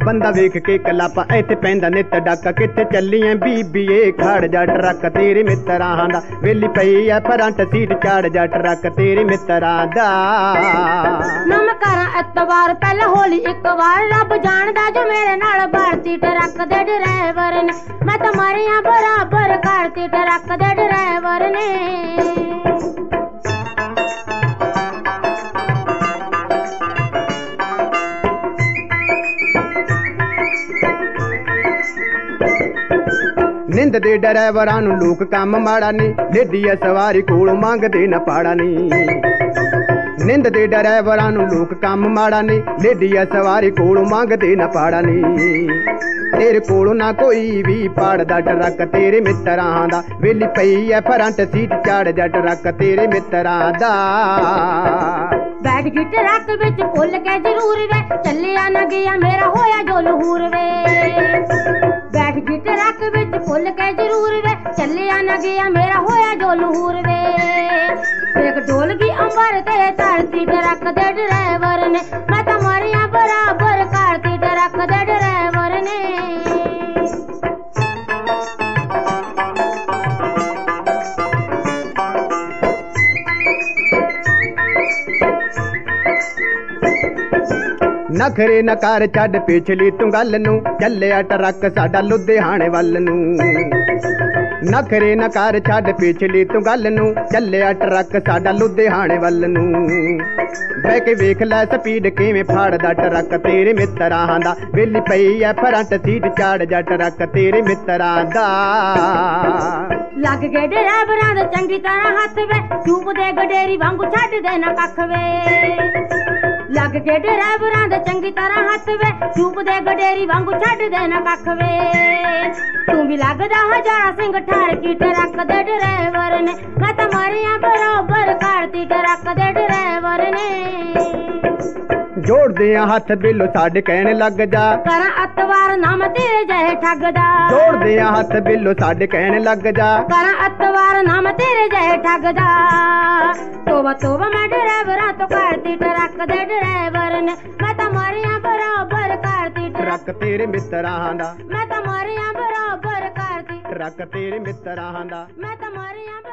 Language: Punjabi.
ਬੰਦਾ ਵੇਖ ਕੇ ਕਲਾਪਾ ਇੱਥੇ ਪੈਂਦਾ ਨਿੱਤ ਡਾਕਾ ਕਿੱਥੇ ਚੱਲੀਆਂ ਬੀਬੀਏ ਖੜ ਜਾ ਟਰੱਕ ਤੇਰੇ ਮਿੱਤਰਾਂ ਦਾ ਵੇਲੀ ਪਈ ਐ ਫਰੰਟ ਸੀਟ ਚਾੜ ਜਾ ਟਰੱਕ ਤੇਰੇ ਮਿੱਤਰਾਂ ਦਾ ਨਾ ਮੈਂ ਕਰਾਂ ਐਤਵਾਰ ਪਹਿਲਾਂ ਹੋਲੀ ਇੱਕ ਵਾਰ ਰੱਬ ਜਾਣਦਾ ਜੋ ਮੇਰੇ ਨਾਲ ਭਾਰਤੀ ਟਰੱਕ ਦੇ ਡਰਾਈਵਰ ਨੇ ਮੈਂ ਤਾਂ ਮਰਿਆ ਬਰਾਬਰ ਕਰਤੀ ਟਰੱਕ ਦੇ ਡਰਾਈਵਰ ਨੇ ਨਿੰਦ ਦੇ ਡਰਾਈਵਰਾਂ ਨੂੰ ਲੋਕ ਕੰਮ ਮਾੜਾ ਨੀ ਲੇਡੀ ਐ ਸਵਾਰੀ ਕੋਲੋਂ ਮੰਗਦੇ ਨਾ ਪਾੜਾ ਨੀ ਨਿੰਦ ਦੇ ਡਰਾਈਵਰਾਂ ਨੂੰ ਲੋਕ ਕੰਮ ਮਾੜਾ ਨੀ ਲੇਡੀ ਐ ਸਵਾਰੀ ਕੋਲੋਂ ਮੰਗਦੇ ਨਾ ਪਾੜਾ ਨੀ ਤੇਰੇ ਕੋਲੋਂ ਨਾ ਕੋਈ ਵੀ ਪਾੜਦਾ ਟਰੱਕ ਤੇਰੇ ਮਿੱਤਰਾਂ ਦਾ ਵੇਲੀ ਪਈ ਐ ਫਰੰਟ ਸੀਟ ਚਾੜ ਜਾ ਟਰੱਕ ਤੇਰੇ ਮਿੱਤਰਾਂ ਦਾ ਬੈਠ ਗਈ ਟਰੱਕ ਵਿੱਚ ਭੁੱਲ ਕੇ ਜ਼ਰੂਰ ਵੇ ਚੱਲਿਆ ਨਾ ਗਿਆ ਮੇਰਾ ਹੋਇਆ ਜੋ ਲਹੂਰ ਵੇ ਬੈਠ ਗਈ ਟਰੱਕ ਵਿੱਚ ਭੁੱਲ ਕੇ ਜ਼ਰੂਰ ਵੇ ਚੱਲਿਆ ਨਾ ਗਿਆ ਮੇਰਾ ਹੋਇਆ ਜੋ ਲਹੂਰ ਵੇ ਇੱਕ ਡੋਲ ਗਈ ਅੰਬਰ ਤੇ ਧਰਤੀ ਟਰੱਕ ਦੇ ਡਰਾਈਵਰ ਨੇ ਮੈਂ ਤਾਂ ਮਰਿਆ ਬਰਾਬਰ ਕਰਤੀ ਟਰੱਕ ਦੇ ਡਰਾਈਵਰ ਨੇ ਨਖਰੇ ਨਕਾਰ ਛੱਡ ਪਿਛਲੀ ਤੂੰ ਗੱਲ ਨੂੰ ਚੱਲਿਆ ਟਰੱਕ ਸਾਡਾ ਲੁਧਿਆਣੇ ਵੱਲ ਨੂੰ ਨਖਰੇ ਨਕਾਰ ਛੱਡ ਪਿਛਲੀ ਤੂੰ ਗੱਲ ਨੂੰ ਚੱਲਿਆ ਟਰੱਕ ਸਾਡਾ ਲੁਧਿਆਣੇ ਵੱਲ ਨੂੰ ਬਹਿ ਕੇ ਵੇਖ ਲੈ ਸਪੀਡ ਕਿਵੇਂ ਫਾੜਦਾ ਟਰੱਕ ਤੇਰੇ ਮਿੱਤਰਾਂ ਦਾ ਵੇਲੀ ਪਈ ਐ ਫਰੰਟ ਸੀਟ ਚਾੜ ਜਾ ਟਰੱਕ ਤੇਰੇ ਮਿੱਤਰਾਂ ਦਾ ਲੱਗ ਗਏ ਡਰਾਈਵਰਾਂ ਦੇ ਚੰਗੀ ਤਰ੍ਹਾਂ ਹੱਥ ਵੇ ਚੂਪ ਦੇ ਗਡੇਰੀ ਵਾਂਗੂ ਛੱਡ ਦੇ ਨਾ ਕੱਖ ਵੇ ਲੱਗ ਗਏ ਡਰਾਈਵਰਾਂ ਦੇ ਚੰਗੀ ਤਰ੍ਹਾਂ ਹੱਥ ਵੇ ਚੂਪ ਦੇ ਗਡੇਰੀ ਵਾਂਗੂ ਛੱਡ ਦੇ ਨਾ ਕੱਖ ਵੇ ਤੂੰ ਵੀ ਲੱਗਦਾ ਹਜ਼ਾਰਾ ਸਿੰਘ ਠਾਰ ਕੀ ਟਰੱਕ ਦੇ ਡਰਾਈਵਰ ਨੇ ਮੈਂ ਤਾਂ ਮਰਿਆ ਬਰਾਬਰ ਕਰਤੀ ਟਰੱਕ ਦੇ ਡਰਾਈਵਰ ਨੇ ਜੋੜਦੇ ਆ ਹੱਥ ਬਿੱਲੋ ਸਾਡੇ ਕਹਿਣ ਲੱਗ ਜਾ ਕਰਾਂ ਅਤਵਾਰ ਨਾਮ ਤੇਰੇ ਜਿਹੇ ਠੱਗਦਾ ਜੋੜਦੇ ਆ ਹੱਥ ਬਿੱਲੋ ਸਾਡੇ ਕਹਿਣ ਲੱਗ ਜਾ ਕਰਾਂ ਅਤਵਾਰ ਨਾਮ ਤੇਰੇ ਜਿਹੇ ਠੱਗਦਾ ਤੋਬਾ ਤੋਬਾ ਮੈਂ ਡਰਾਈਵਰਾਂ ਤੋਂ ਕਰਤੀ ਟਰੱਕ ਦੇ ਡਰਾਈਵਰ ਨੇ ਮੈਂ ਤਾਂ ਮਰਿਆ ਬਰਾਬਰ ਕਰਤੀ ਟਰੱਕ ਤੇਰੇ ਮਿੱਤਰਾਂ ਦਾ ਮੈਂ ਤਾਂ ਮਰਿਆ ਬਰਾਬਰ ਕਰਤੀ ਟਰੱਕ ਤੇਰੇ ਮਿੱਤਰਾਂ ਦਾ ਮੈਂ ਤਾਂ ਮਰਿਆ